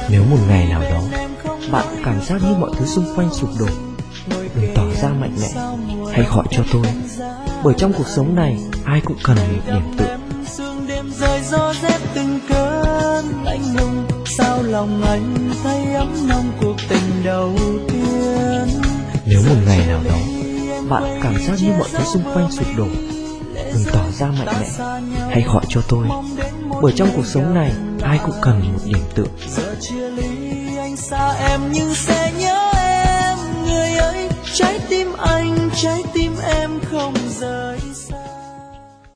Nếu một ngày nào đó bạn cảm giác như mọi thứ xung quanh sụp đổ, đừng tỏ ra mạnh mẽ, hãy gọi cho tôi. Bởi trong cuộc sống này ai cũng cần một điểm tựa. Rơi gió rét từng cơn lạnh lùng, sao lòng anh thấy ấm nồng cuộc tình đầu tiên. Nếu một ngày nào đó bạn cảm giác như mọi thứ xung quanh sụp đổ, đừng tỏ ra mạnh mẽ, hãy gọi cho tôi. Bởi trong cuộc sống này ai cũng cần một điểm tựa. Giờ chia ly anh xa em nhưng sẽ nhớ em, người ơi trái tim anh, trái tim em không rời.